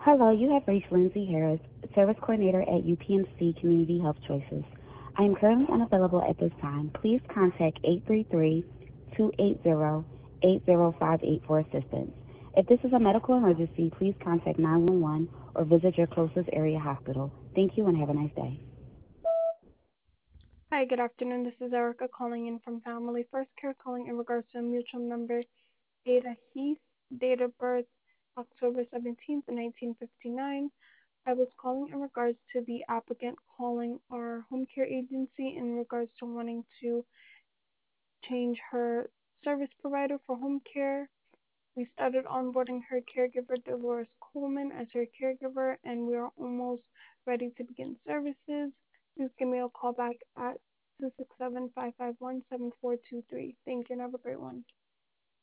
Hello, you have reached Lindsay Harris, Service Coordinator at UPMC Community Health Choices. I am currently unavailable at this time. Please contact 833-280-8058 for assistance. If this is a medical emergency, please contact 911 or visit your closest area hospital. Thank you and have a nice day. Hi, good afternoon. This is Erica calling in from Family First Care, calling in regards to a mutual number, Ada Heath, date of birth October 17th, 1959. I was calling in regards to the applicant calling our home care agency in regards to wanting to change her service provider for home care. We started onboarding her caregiver, Dolores Coleman, as her caregiver, and we are almost ready to begin services. Please give me a call back at 267-551-7423. Thank you and have a great one.